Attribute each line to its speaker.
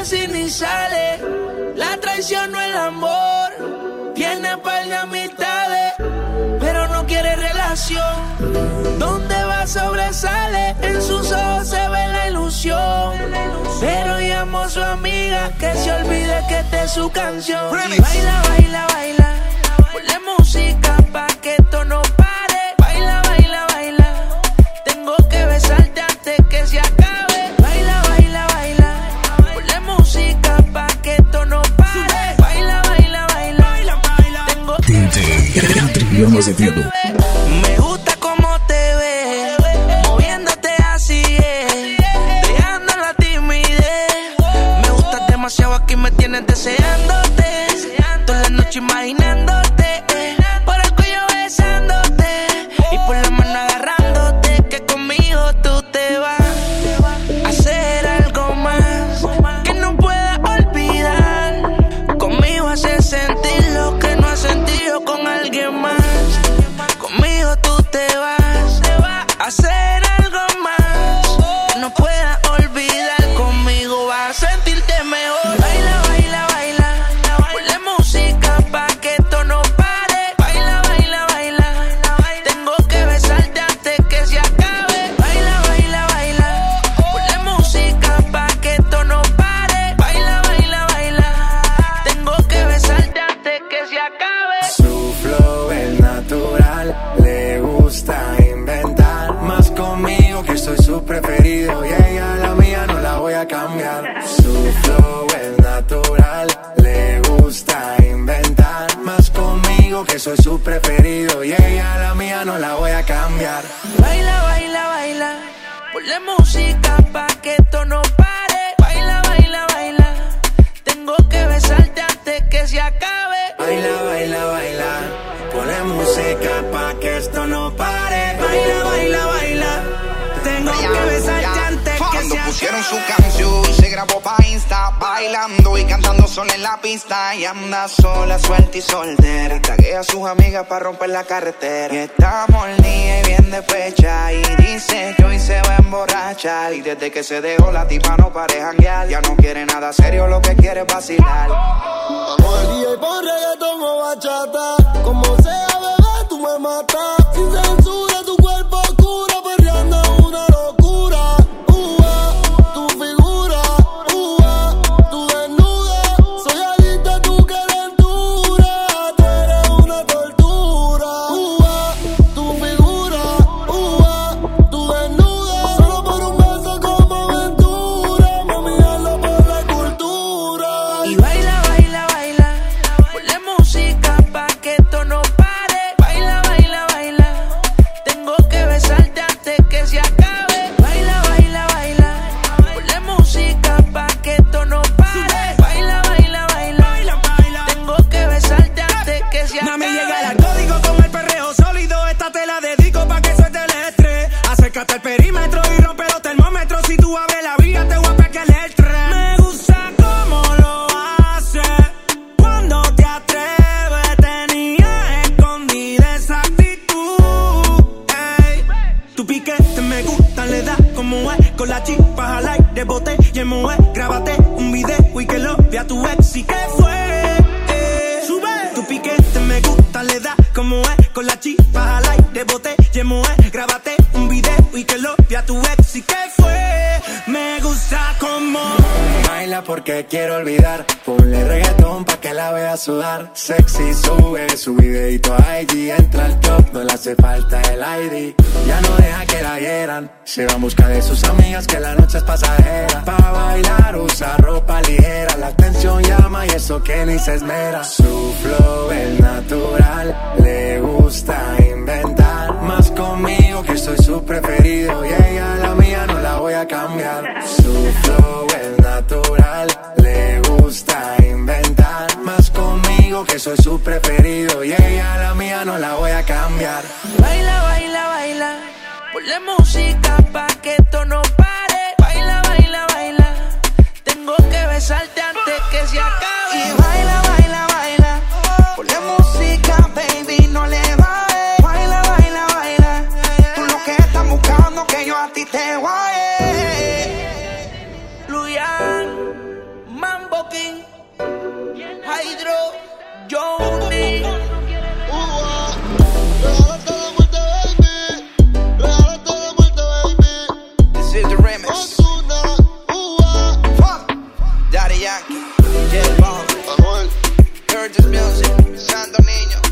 Speaker 1: casi ni sale. La traición no es el amor. Tiene par de amistades, pero no quiere relación. Donde va sobresale, en sus ojos se ve la ilusión. Pero llamó a su amiga que se olvide que esta es su canción. Y baila, baila, baila, ponle música pa' que esto no pare. Baila, baila, baila, tengo que besarte antes que se acabe. Baila, baila, baila, ponle música pa' que esto no pare. Baila, baila, baila, tengo que besarte antes. Me gusta cómo te ves, moviéndote así es, dejando la timidez. Me gustas demasiado, aquí me tienes deseándote, toda la noche imaginándote, por el cuello besándote y por la mano agarrándote. Que conmigo tú te vas a hacer algo más que no puedas olvidar. Conmigo haces sentir lo que no has sentido con alguien más. Conmigo tú te vas a hacer algo más que no puedas olvidar. Conmigo vas a sentirte mejor. Baila, baila, baila, ponle música pa' que esto no pare. Baila, baila, baila, tengo que besarte antes que se acabe. Baila, baila, baila, ponle música pa' que esto no pare. Baila, baila, baila, tengo que besarte antes que se acabe.
Speaker 2: Su flow es natural, le gusta inventar. Más conmigo que soy su preferido y ella la mía no la voy a cambiar. Su flow es natural, le gusta inventar. Más conmigo que soy su preferido y ella la mía no la voy a cambiar.
Speaker 1: Baila, baila, baila, ponle música pa' que esto no pare. Baila, baila, baila, tengo que besarte antes que se acabe.
Speaker 2: Baila, baila, baila, ponle música pa' que esto no pare. Baila, baila, baila, tengo que besarte antes que se
Speaker 3: Cuando
Speaker 2: acabe.
Speaker 3: pusieron su canción, se grabó pa' Insta, bailando y cantando sola en la pista. Y anda sola, suelta y soltera, y taguea a sus amigas pa' romper la carretera. Y está molida y bien despecha, y dice que hoy se va a emborrachar. Y desde que se dejó la tipa no pare janguear. Ya no quiere nada serio, lo que quiere es vacilar.
Speaker 4: Vamos al día y pon reggaetón o bachata. Como sea, bebé, tú me matas. Sin censura, tu cuerpo oscuro, perreando una locura. Tu figura, tu desnuda. Soy adicta a tu calentura. Tú eres una tortura. Tu figura, tu desnuda. Solo por un beso como aventura. Mami, hazlo por la cultura.
Speaker 1: Y baila, baila, baila, ponle música pa' que esto no pare. Baila, baila, baila, tengo que besarte antes que se acabe. Baila, baila, baila, ponle música pa' que esto no pare. Baila, baila, baila, tengo que besarte antes que se acabe.
Speaker 5: Mami, llega el código con el perreo sólido. Esta te la dedico pa' que suelte el estrés. Acércate al perímetro y rompe los termómetros. Si tú abres la vía, te voy a pegar el tren. Me gusta cómo lo haces, cuando te atreves. Tenía escondida esa actitud, ey. Tu piquete me gusta, le da como es. Con la chispa al aire, bote y el moe. Grábate un video y que lo vea tu ex. ¿Y qué fue? Sube. Tu piquete me gusta, le da como es. Con la chispa al aire, bote y el moe. Grábate un video y que lo vea tu ex. ¿Y qué fue? Me gusta como
Speaker 2: Baila porque quiero olvidar. Ponle reggaetón pa' que la vea sudar. Sexy, sube su videito a IG. Entra al club, no le hace falta el ID. Ya no deja que la hieran. Se va en busca de sus amigas que la noche es pasajera. Pa' bailar usa ropa ligera. La atención llama y eso que ni se esmera. Su flow es natural, le gusta inventar. Más conmigo que soy su preferido y ella la mía no la voy a cambiar. Su flow es natural, le gusta inventar. Más conmigo que soy su preferido y ella la mía no la voy a cambiar.
Speaker 1: Baila, baila, baila, ponle música pa' que esto no pare. Baila, baila, baila, tengo que besarte antes que se acabe.
Speaker 3: Y baila, baila, baila, ponle música, baby, no le bajes. Baila, baila, baila, tú lo que estás buscando que yo a ti te guaye.
Speaker 1: Luyan, Joaquín, Hydro, Johnny.
Speaker 4: Regálate de muerte, baby. Regálate de muerte, baby.
Speaker 3: This is the remix.
Speaker 4: Ozuna,
Speaker 3: Fuck. Daddy Yankee, J Ball,
Speaker 4: Anuel.
Speaker 3: Curtis Music, Santo Niño.